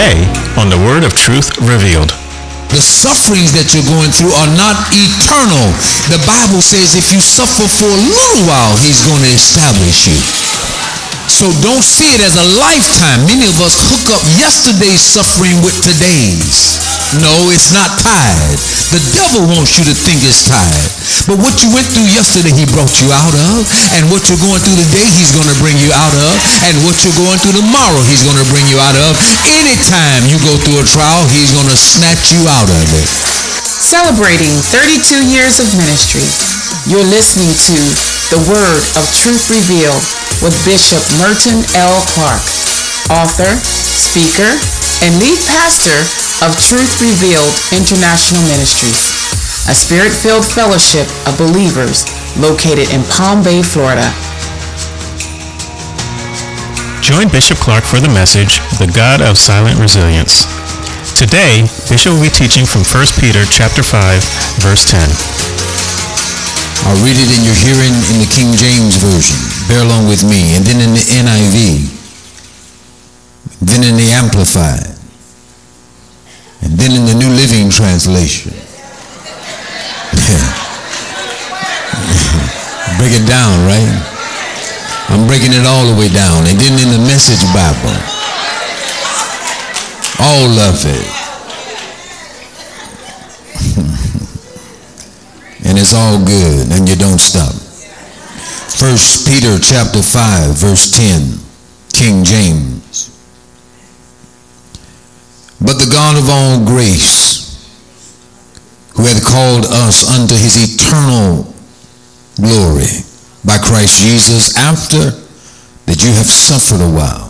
today on the Word of Truth Revealed. The sufferings that you're going through are not eternal. The Bible says if you suffer for a little while, he's going to establish you. So don't see it as a lifetime. Many of us hook up yesterday's suffering with today's. No, it's not tied. The devil wants you to think it's tied. But what you went through yesterday, he brought you out of. And what you're going through today, he's going to bring you out of. And what you're going through tomorrow, he's going to bring you out of. Anytime you go through a trial, he's going to snatch you out of it. Celebrating 32 years of ministry, you're listening to The Word of Truth Revealed with Bishop Merton L. Clark, author, speaker, and lead pastor of Truth Revealed International Ministries, a spirit-filled fellowship of believers located in Palm Bay, Florida. Join Bishop Clark for the message, The God of Silent Resilience. Today, Bishop will be teaching from 1 Peter chapter 5, verse 10. I'll read it in your hearing in the King James Version. Bear along with me. And then in the NIV. Then in the Amplified. And then in the New Living Translation. Break it down, right? I'm breaking it all the way down. And then in the Message Bible. All of it. And it's all good, and you don't stop. 1 Peter chapter 5, verse 10, King James. But the God of all grace, who hath called us unto his eternal glory by Christ Jesus, after that you have suffered a while,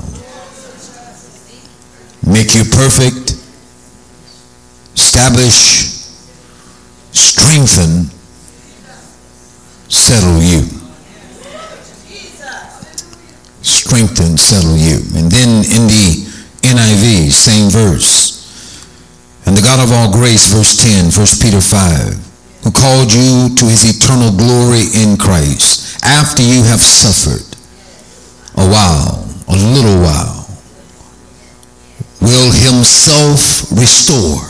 make you perfect, establish, strengthen, settle you. Strengthen, settle you. And then in the NIV, same verse. And the God of all grace, verse 10, 1 Peter 5, who called you to his eternal glory in Christ, after you have suffered a while, a little while, will himself restore.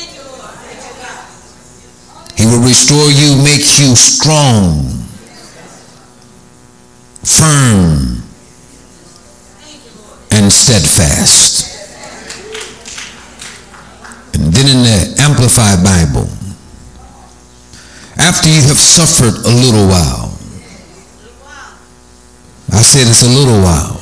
He will restore you, make you strong, firm, and steadfast. And then in the Amplified Bible, after you have suffered a little while, I said it's a little while,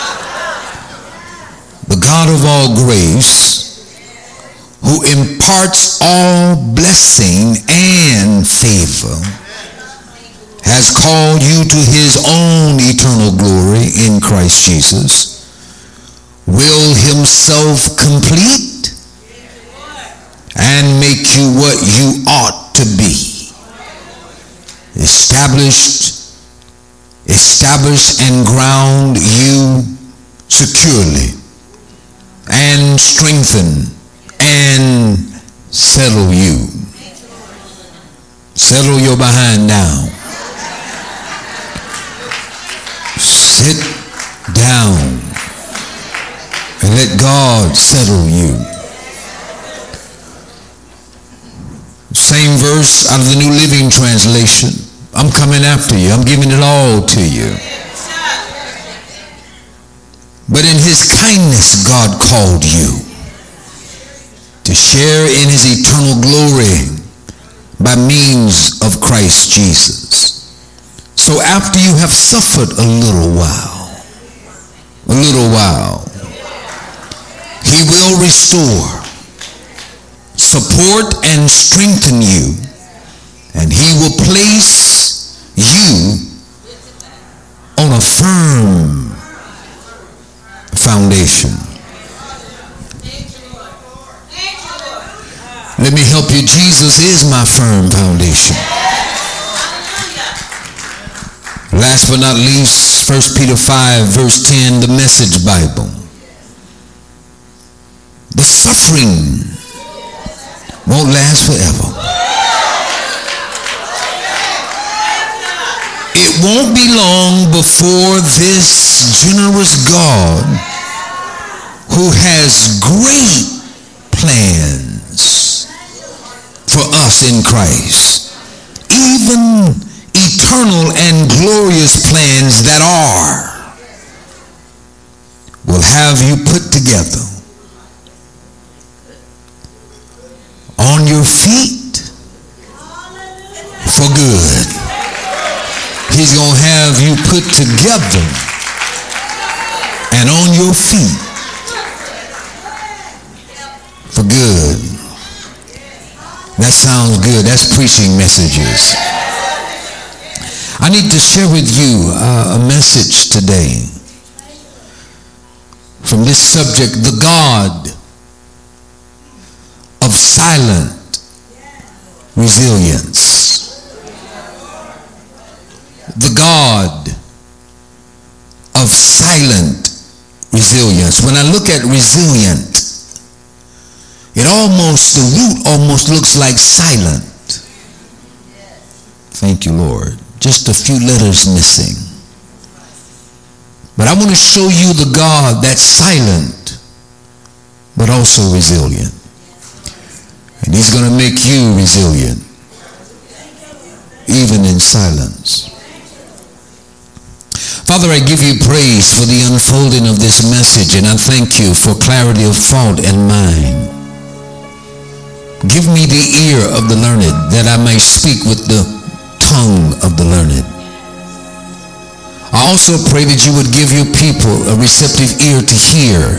the God of all grace, who imparts all blessing and favor, has called you to his own eternal glory in Christ Jesus, will himself complete and make you what you ought to be. Establish and ground you securely, and strengthen and settle you. Settle your behind down. Sit down and let God settle you. Same verse out of the New Living Translation. I'm coming after you. I'm giving it all to you. But in his kindness, God called you to share in his eternal glory by means of Christ Jesus. So after you have suffered a little while, he will restore, support, and strengthen you, and he will place you on a firm foundation. Let me help you. Jesus is my firm foundation. Last but not least, 1 Peter 5, verse 10, the Message Bible. The suffering won't last forever. It won't be long before this generous God, who has great plans for us in Christ, even eternal and glorious plans that will have you put together on your feet for good. He's going to have you put together and on your feet for good. That sounds good. That's preaching messages. I need to share with you a message today from this subject, the God of silent resilience. The God of silent resilience. When I look at resilient, the root almost looks like silent. Thank you, Lord. Just a few letters missing. But I want to show you the God that's silent, but also resilient. And he's going to make you resilient, even in silence. Father, I give you praise for the unfolding of this message, and I thank you for clarity of thought and mind. Give me the ear of the learned, that I may speak with the tongue of the learned. I also pray that you would give your people a receptive ear to hear,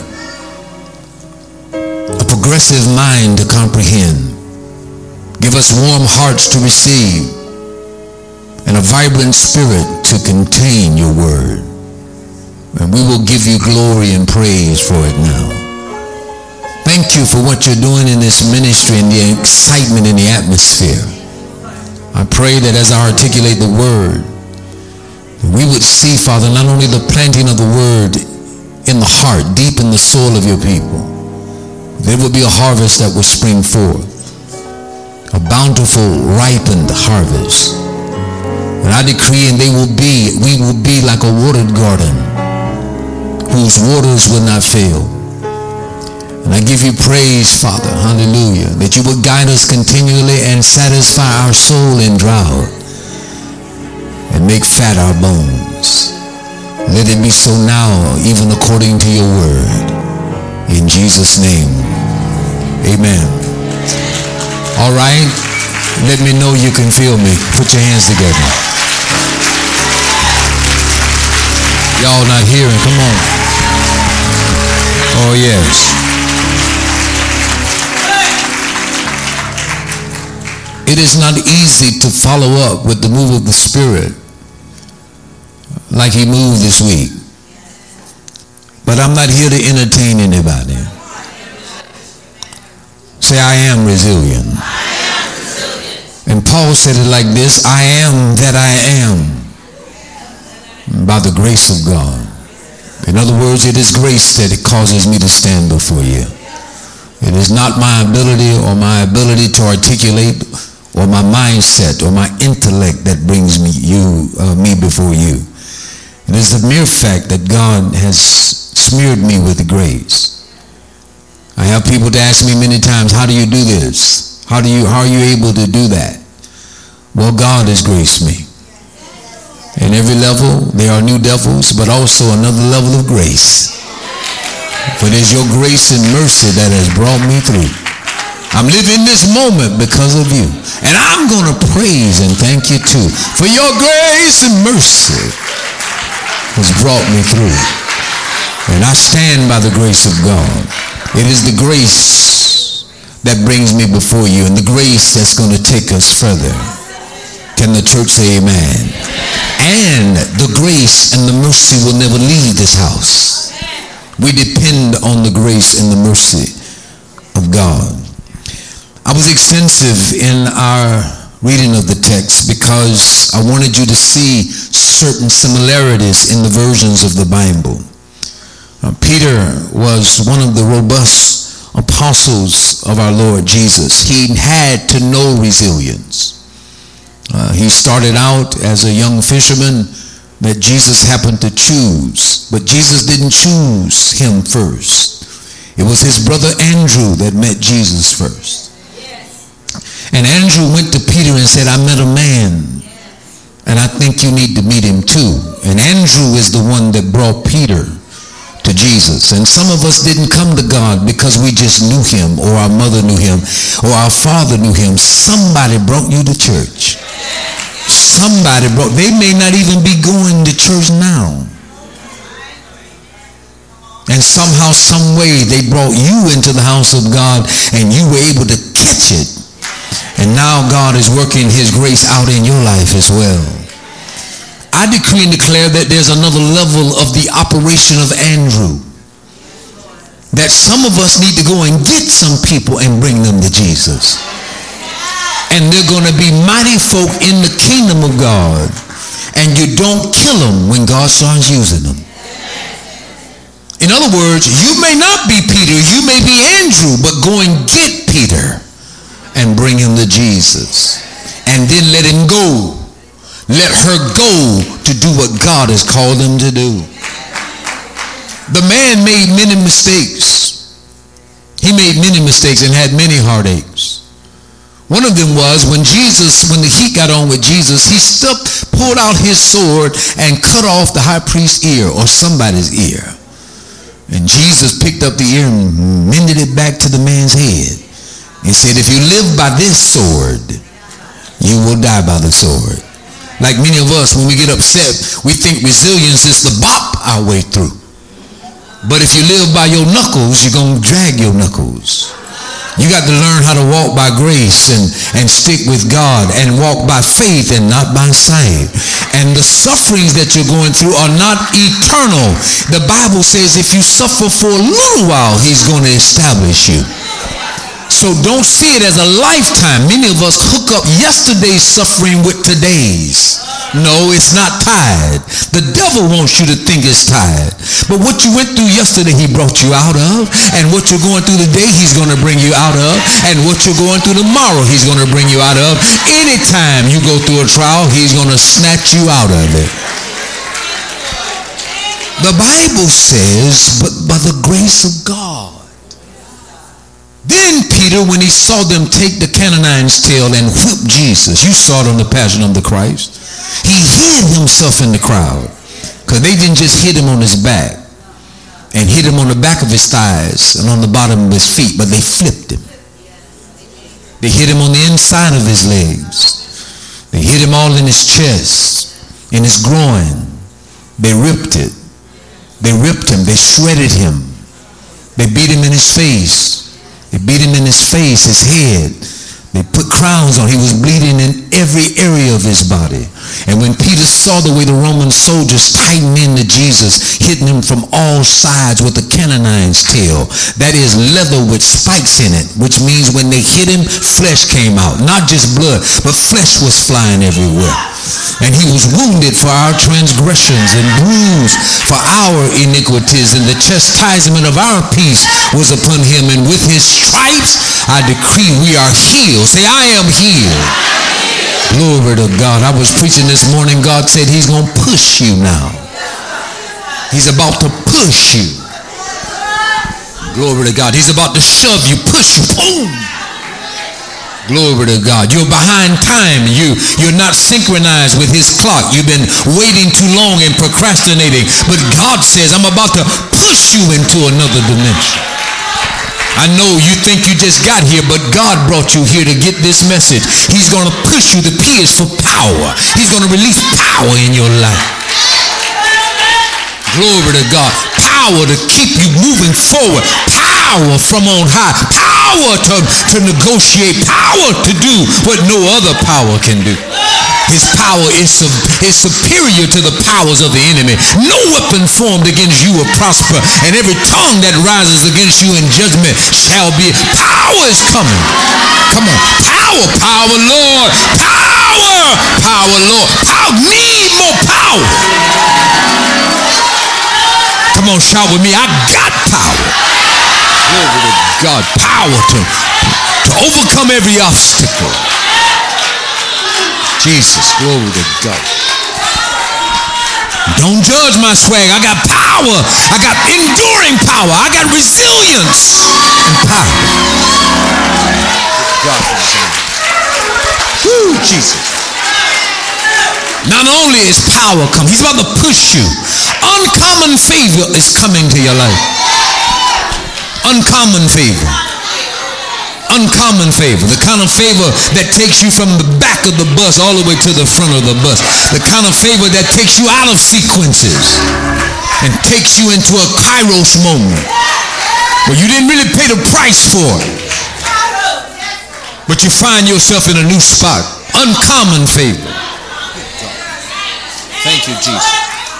a progressive mind to comprehend. Give us warm hearts to receive, and a vibrant spirit to contain your word. And we will give you glory and praise for it now. Thank you for what you're doing in this ministry and the excitement in the atmosphere. I pray that as I articulate the word, we would see, Father, not only the planting of the word in the heart, deep in the soul of your people. There will be a harvest that will spring forth, a bountiful, ripened harvest. And I decree, and we will be like a watered garden whose waters will not fail. And I give you praise, Father, hallelujah, that you will guide us continually and satisfy our soul in drought and make fat our bones. Let it be so now, even according to your word. In Jesus' name, amen. All right, let me know you can feel me. Put your hands together. Y'all not hearing, come on. Oh yes. It is not easy to follow up with the move of the Spirit like he moved this week. But I'm not here to entertain anybody. Say, I am resilient. And Paul said it like this: I am that I am by the grace of God. In other words, it is grace that causes me to stand before you. It is not my ability to articulate, or my mindset, or my intellect that brings me before you. It is the mere fact that God has smeared me with grace. I have people to ask me many times, how do you do this? How are you able to do that? Well, God has graced me. In every level, there are new devils, but also another level of grace. For it is your grace and mercy that has brought me through. I'm living this moment because of you. And I'm going to praise and thank you too. For your grace and mercy has brought me through. And I stand by the grace of God. It is the grace that brings me before you, and the grace that's going to take us further. Can the church say amen? And the grace and the mercy will never leave this house. We depend on the grace and the mercy of God. I was extensive in our reading of the text because I wanted you to see certain similarities in the versions of the Bible. Peter was one of the robust apostles of our Lord Jesus. He had to know resilience. He started out as a young fisherman that Jesus happened to choose, but Jesus didn't choose him first. It was his brother Andrew that met Jesus first. And Andrew went to Peter and said, I met a man, and I think you need to meet him too. And Andrew is the one that brought Peter to Jesus. And some of us didn't come to God because we just knew him, or our mother knew him, or our father knew him. Somebody brought you to church. Somebody brought, they may not even be going to church now. And somehow, some way, they brought you into the house of God, and you were able to catch it. And now God is working his grace out in your life as well. I decree and declare that there's another level of the operation of Andrew. That some of us need to go and get some people and bring them to Jesus. And they're going to be mighty folk in the kingdom of God. And you don't kill them when God starts using them. In other words, you may not be Peter, you may be Andrew, but go and get Peter and bring him to Jesus. And then let him go. Let her go to do what God has called them to do. The man made many mistakes. He made many mistakes and had many heartaches. One of them was when the heat got on with Jesus, he pulled out his sword and cut off the high priest's ear, or somebody's ear. And Jesus picked up the ear and mended it back to the man's head. He said, if you live by this sword, you will die by the sword. Like many of us, when we get upset, we think resilience is to bop our way through. But if you live by your knuckles, you're going to drag your knuckles. You got to learn how to walk by grace and stick with God and walk by faith and not by sight. And the sufferings that you're going through are not eternal. The Bible says if you suffer for a little while, he's going to establish you. So don't see it as a lifetime. Many of us hook up yesterday's suffering with today's. No, it's not tied. The devil wants you to think it's tied. But what you went through yesterday, he brought you out of. And what you're going through today, he's going to bring you out of. And what you're going through tomorrow, he's going to bring you out of. Anytime you go through a trial, he's going to snatch you out of it. The Bible says, but by the grace of God. Then Peter, when he saw them take the Canaanine's tail and whip Jesus, you saw it on the Passion of the Christ, he hid himself in the crowd, because they didn't just hit him on his back and hit him on the back of his thighs and on the bottom of his feet, but they flipped him. They hit him on the inside of his legs. They hit him all in his chest, in his groin. They ripped it. They ripped him. They shredded him. They beat him in his face. They beat him in his face, his head. They put crowns on. He was bleeding in every area of his body. And when Peter saw the way the Roman soldiers tightened into Jesus, hitting him from all sides with the Canaanine's tail, that is leather with spikes in it, which means when they hit him, flesh came out. Not just blood, but flesh was flying everywhere. And he was wounded for our transgressions and bruised for our iniquities, and the chastisement of our peace was upon him, and with his stripes I decree we are healed. Say, I am healed. Glory to God. I was preaching this morning. God said he's going to push you now. He's about to push you. Glory to God. He's about to shove you, push you. Boom. Glory to God. You're behind time. You're not synchronized with his clock. You've been waiting too long and procrastinating. But God says, I'm about to push you into another dimension. I know you think you just got here, but God brought you here to get this message. He's going to push you. The P is for power. He's going to release power in your life. Glory to God. Power to keep you moving forward. Power from on high. Power to negotiate. Power to do what no other power can do. His power is superior to the powers of the enemy. No weapon formed against you will prosper, and every tongue that rises against you in judgment shall be. Power is coming. Come on. Power, Lord. Power, Lord. Power. Need more power. Come on, shout with me. I got power. Glory to God. Power to overcome every obstacle. Jesus, glory to God. Don't judge my swag. I got power. I got enduring power. I got resilience and power. God, woo, Jesus. Not only is power coming, he's about to push you. Uncommon favor is coming to your life. Uncommon favor. Uncommon favor. The kind of favor that takes you from the back of the bus all the way to the front of the bus. The kind of favor that takes you out of sequences and takes you into a kairos moment where you didn't really pay the price for it, but you find yourself in a new spot. Uncommon favor. Thank you, Jesus.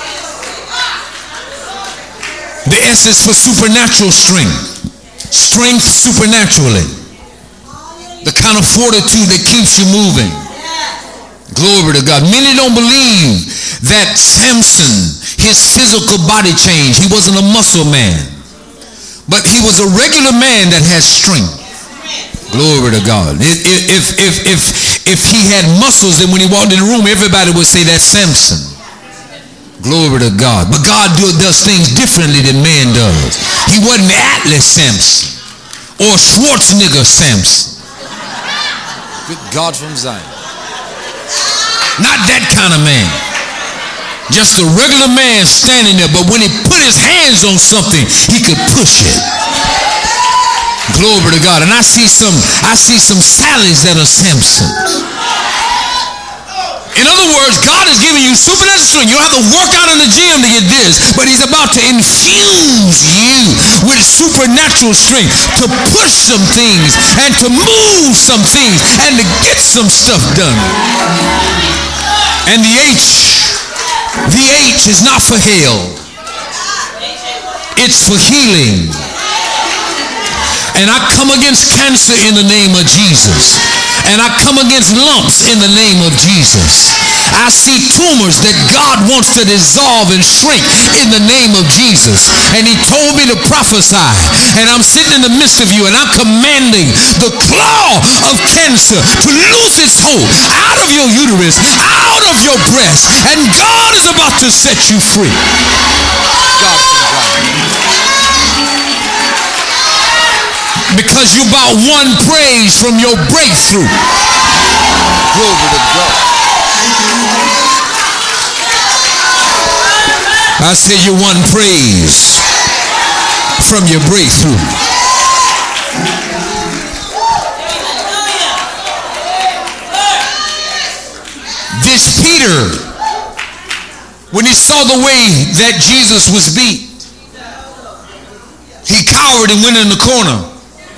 The S is for supernatural strength. Strength supernaturally. The kind of fortitude that keeps you moving. Glory to God. Many don't believe that Samson, his physical body changed. He wasn't a muscle man, but he was a regular man that has strength. Glory to God. If he had muscles, then when he walked in the room, everybody would say that's Samson. Glory to God. But God does things differently than man does. He wasn't Atlas Samson or Schwarzenegger Samson. Good God from Zion. Not that kind of man. Just a regular man standing there, but when he put his hands on something, he could push it. Glory to God. And I see some Sallys that are Samsons. In other words, God is giving you supernatural strength. You don't have to work out in the gym to get this, but he's about to infuse you with supernatural strength to push some things and to move some things and to get some stuff done. And the H is not for hell. It's for healing. And I come against cancer in the name of Jesus. And I come against lumps in the name of Jesus. I see tumors that God wants to dissolve and shrink in the name of Jesus. And he told me to prophesy. And I'm sitting in the midst of you and I'm commanding the claw of cancer to loose its hold out of your uterus, out of your breast. And God is about to set you free. Because you're about one praise from your breakthrough. Glory to God. I say you're one praise from your breakthrough. This Peter, when he saw the way that Jesus was beat, he cowered and went in the corner.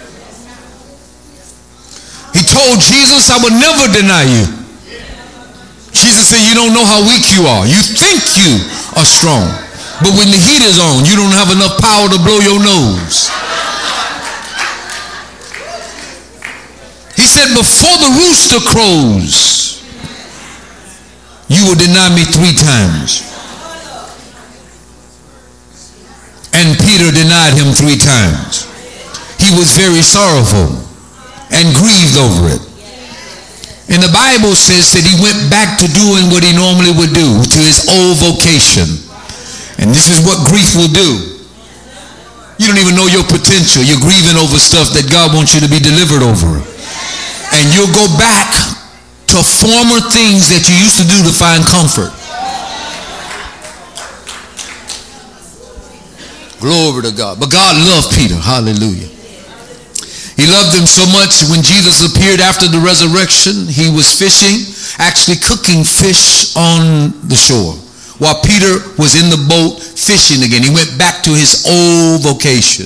He told Jesus, I would never deny you. Jesus said, you don't know how weak you are. You think you are strong, but when the heat is on, you don't have enough power to blow your nose. He said, before the rooster crows, you will deny me 3 times. And Peter denied him 3 times. He was very sorrowful and grieved over it. And the Bible says that he went back to doing what he normally would do, to his old vocation. And this is what grief will do. You don't even know your potential. You're grieving over stuff that God wants you to be delivered over. And you'll go back to former things that you used to do to find comfort. Glory to God. But God loved Peter. Hallelujah. He loved him so much when Jesus appeared after the resurrection, he was fishing, actually cooking fish on the shore, while Peter was in the boat fishing again. He went back to his old vocation.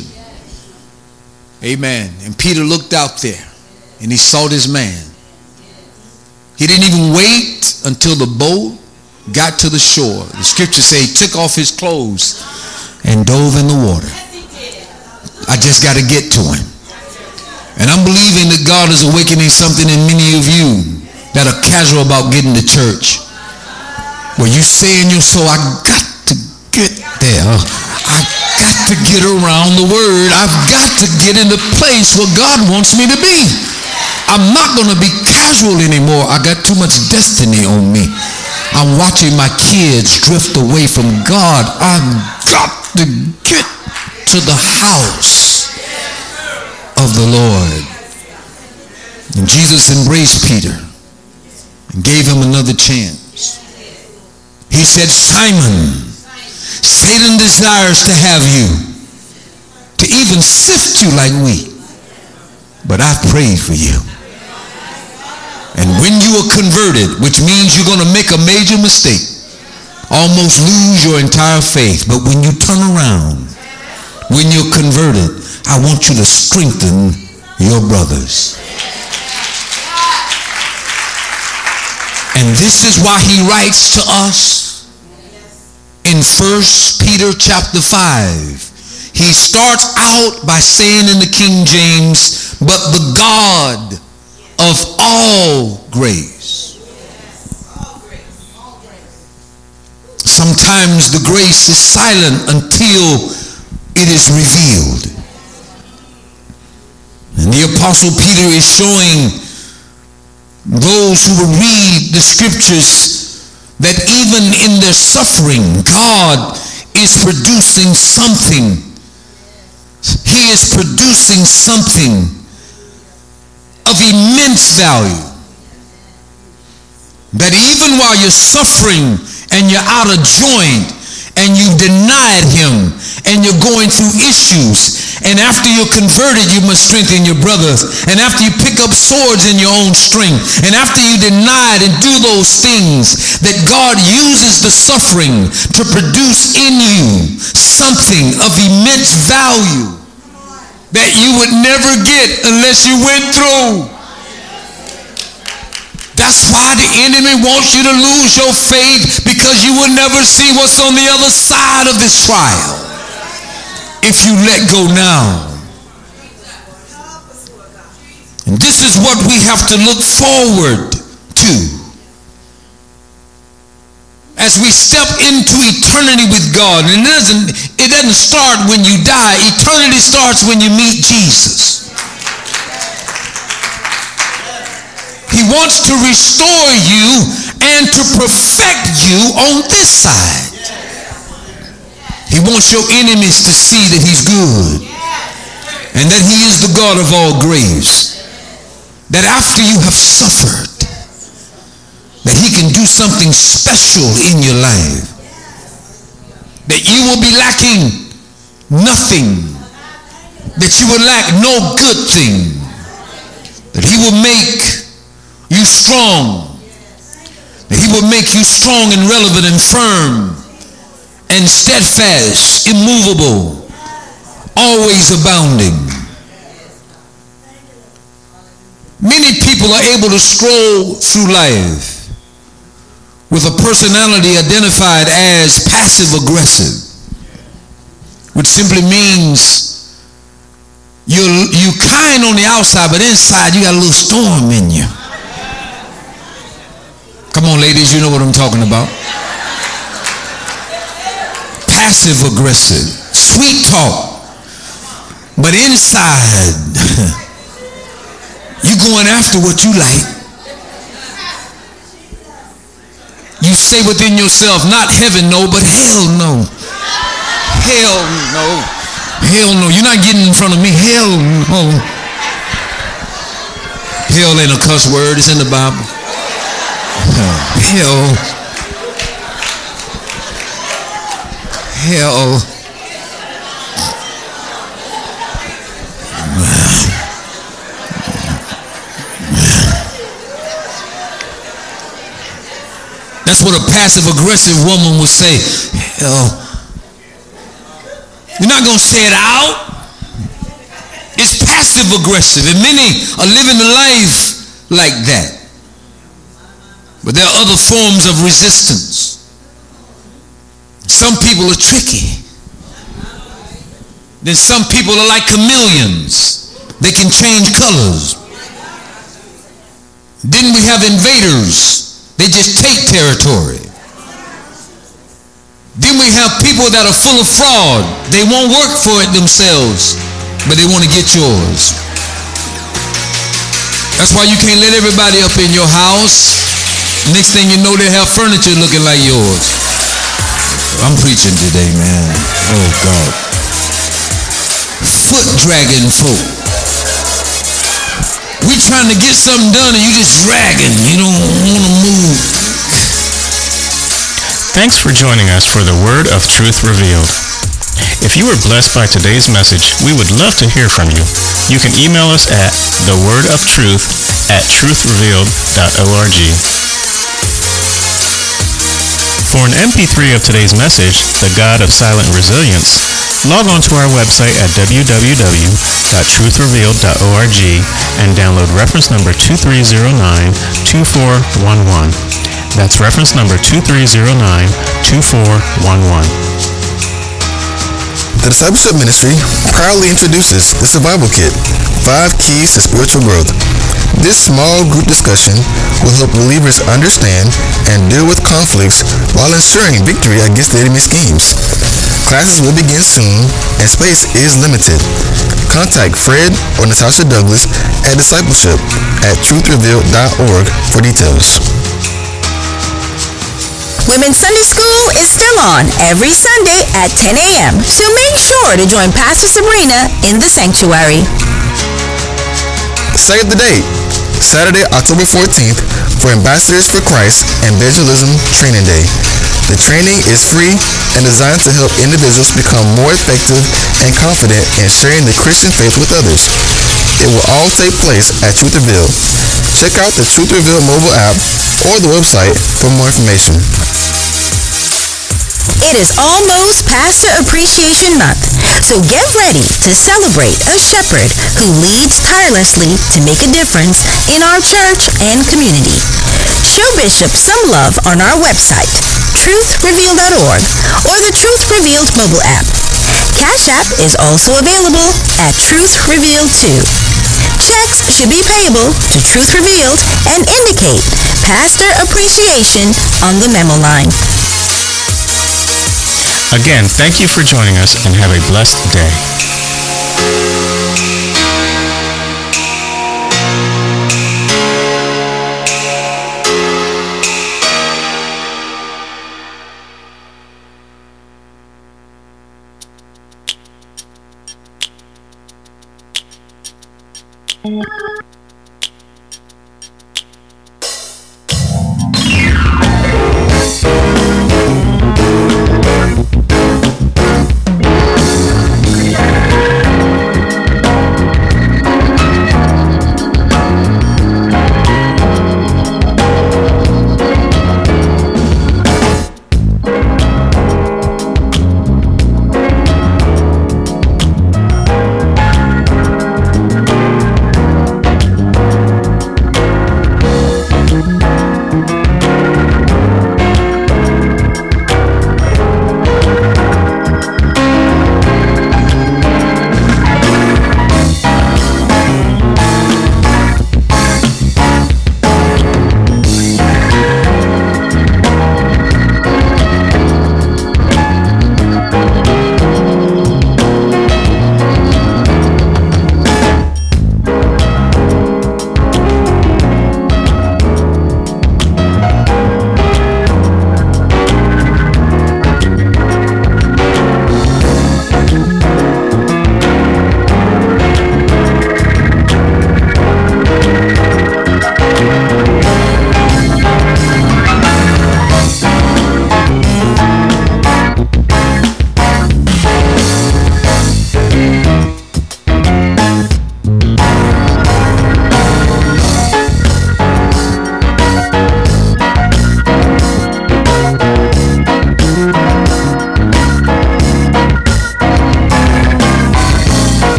Amen. And Peter looked out there and he saw this man. He didn't even wait until the boat got to the shore. The scriptures say he took off his clothes and dove in the water. I just got to get to him. And I'm believing that God is awakening something in many of you that are casual about getting to church. Where you say in your soul, I got to get there. I got to get around the word. I've got to get in the place where God wants me to be. I'm not going to be casual anymore. I got too much destiny on me. I'm watching my kids drift away from God. I've got to get to the house of the Lord. And Jesus embraced Peter and gave him another chance. He said, Simon, Satan desires to have you, to even sift you like wheat. But I've prayed for you. And when you are converted, which means you're going to make a major mistake, almost lose your entire faith. But when you turn around, when you're converted, I want you to strengthen your brothers. And this is why he writes to us in 1 Peter chapter 5. He starts out by saying in the King James, but the God of all grace. Sometimes the grace is silent until it is revealed. And the Apostle Peter is showing those who will read the scriptures that even in their suffering, God is producing something. He is producing something of immense value. That even while you're suffering and you're out of joint and you've denied him and you're going through issues, and after you're converted you must strengthen your brothers, and after you pick up swords in your own strength, and after you deny and do those things, that God uses the suffering to produce in you something of immense value that you would never get unless you went through. That's why the enemy wants you to lose your faith, because you will never see what's on the other side of this trial if you let go now. And this is what we have to look forward to as we step into eternity with God. And it doesn't start when you die. Eternity starts when you meet Jesus. He wants to restore you and to perfect you on this side. He wants your enemies to see that he's good and that he is the God of all grace. That after you have suffered, that he can do something special in your life. That you will be lacking nothing. That you will lack no good thing. That he will make you strong. That he will make you strong and relevant and firm and steadfast, immovable, always abounding. Many people are able to stroll through life with a personality identified as passive-aggressive, which simply means you kind on the outside, but inside you got a little storm in you. Come on, ladies, you know what I'm talking about. Passive-aggressive, sweet talk, but inside you going after what you like. You say within yourself, not heaven no, but hell no. Hell no. Hell no. You're not getting in front of me. Hell no. Hell ain't a cuss word. It's in the Bible. Hell. Hell. That's what a passive-aggressive woman would say. Hell. You're not going to say it out. It's passive-aggressive. And many are living a life like that. But there are other forms of resistance. Some people are tricky. Then some people are like chameleons. They can change colors. Then we have invaders. They just take territory. Then we have people that are full of fraud. They won't work for it themselves, but they want to get yours. That's why you can't let everybody up in your house. Next thing you know, they have furniture looking like yours. I'm preaching today, man. Oh, God. Foot dragging folk. We trying to get something done and you just dragging. You don't want to move. Thanks for joining us for the Word of Truth Revealed. If you were blessed by today's message, we would love to hear from you. You can email us at thewordofTruth@truthrevealed.org. For an MP3 of today's message, The God of Silent Resilience, log on to our website at www.truthrevealed.org and download reference number 2309-2411. That's reference number 2309-2411. The Discipleship Ministry proudly introduces the Survival Kit, 5 Keys to Spiritual Growth. This small group discussion will help believers understand and deal with conflicts while ensuring victory against the enemy's schemes. Classes will begin soon and space is limited. Contact Fred or Natasha Douglas at discipleship@truthrevealed.org for details. Women's Sunday School is still on every Sunday at 10 a.m., so make sure to join Pastor Sabrina in the sanctuary. Save the date, Saturday, October 14th, for Ambassadors for Christ Evangelism Training Day. The training is free and designed to help individuals become more effective and confident in sharing the Christian faith with others. It will all take place at Truth Revealed. Check out the Truth Revealed mobile app or the website for more information. It is almost Pastor Appreciation Month, so get ready to celebrate a shepherd who leads tirelessly to make a difference in our church and community. Show Bishop some love on our website, truthrevealed.org, or the Truth Revealed mobile app. Cash App is also available at Truth Revealed 2. Checks should be payable to Truth Revealed and indicate Pastor Appreciation on the memo line. Again, thank you for joining us and have a blessed day. Thank you.